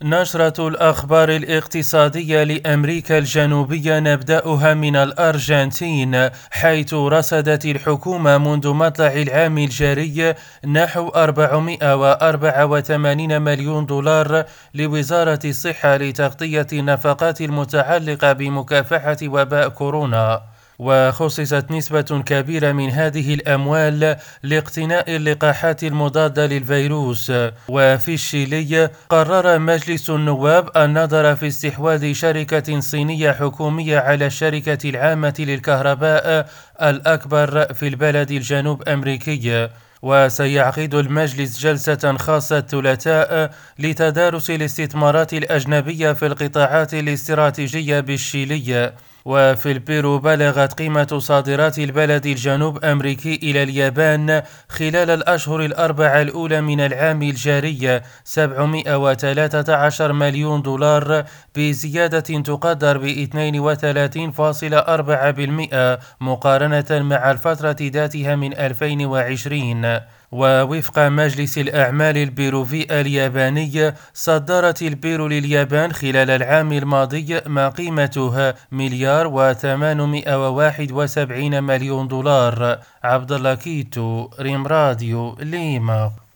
نشرة الأخبار الاقتصادية لأمريكا الجنوبية نبدأها من الأرجنتين، حيث رصدت الحكومة منذ مطلع العام الجاري نحو 484 مليون دولار لوزارة الصحة لتغطية النفقات المتعلقة بمكافحة وباء كورونا. وخصصت نسبة كبيرة من هذه الأموال لاقتناء اللقاحات المضادة للفيروس. وفي الشيلي قرر مجلس النواب النظر في استحواذ شركة صينية حكومية على الشركة العامة للكهرباء الأكبر في البلد الجنوب أمريكي. وسيعقد المجلس جلسة خاصة الثلاثاء لتدارس الاستثمارات الأجنبية في القطاعات الاستراتيجية بالشيلي. وفي البيرو بلغت قيمة صادرات البلد الجنوب أمريكي إلى اليابان خلال الأشهر الأربعة الأولى من العام الجاري 713 مليون دولار، بزيادة تقدر ب 32.4% مقارنة مع الفترة ذاتها من 2020. ووفق مجلس الأعمال البيروفي الياباني، صدرت البيرو لليابان خلال العام الماضي ما قيمته مليار و871 مليون دولار. عبد الله كيتو، ريم راديو، ليما.